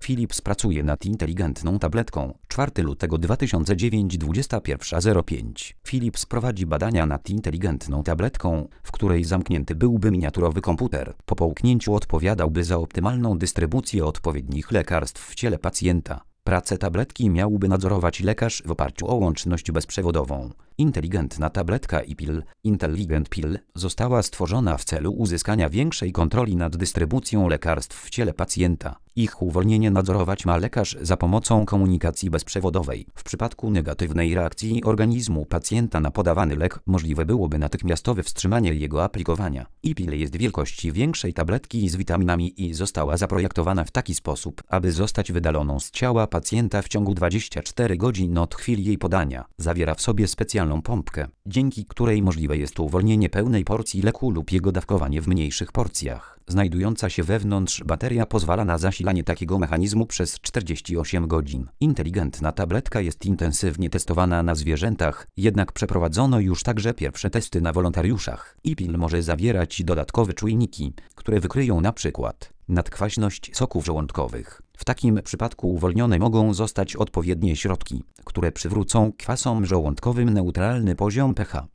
Philips pracuje nad inteligentną tabletką. 4 lutego 2009 21:05. Philips prowadzi badania nad inteligentną tabletką, w której zamknięty byłby miniaturowy komputer. Po połknięciu odpowiadałby za optymalną dystrybucję odpowiednich lekarstw w ciele pacjenta. Pracę tabletki miałby nadzorować lekarz w oparciu o łączność bezprzewodową. Inteligentna tabletka e-pill, Intelligent Pill, została stworzona w celu uzyskania większej kontroli nad dystrybucją lekarstw w ciele pacjenta. Ich uwolnienie nadzorować ma lekarz za pomocą komunikacji bezprzewodowej. W przypadku negatywnej reakcji organizmu pacjenta na podawany lek możliwe byłoby natychmiastowe wstrzymanie jego aplikowania. E-pill jest wielkości większej tabletki z witaminami i została zaprojektowana w taki sposób, aby zostać wydaloną z ciała pacjenta w ciągu 24 godzin od chwili jej podania. Zawiera w sobie specjalną pompkę, dzięki której możliwe jest uwolnienie pełnej porcji leku lub jego dawkowanie w mniejszych porcjach. Znajdująca się wewnątrz bateria pozwala na zasilanie takiego mechanizmu przez 48 godzin. Inteligentna tabletka jest intensywnie testowana na zwierzętach, jednak przeprowadzono już także pierwsze testy na wolontariuszach. E-pill może zawierać dodatkowe czujniki, które wykryją np. nadkwaśność soków żołądkowych. W takim przypadku uwolnione mogą zostać odpowiednie środki, które przywrócą kwasom żołądkowym neutralny poziom pH.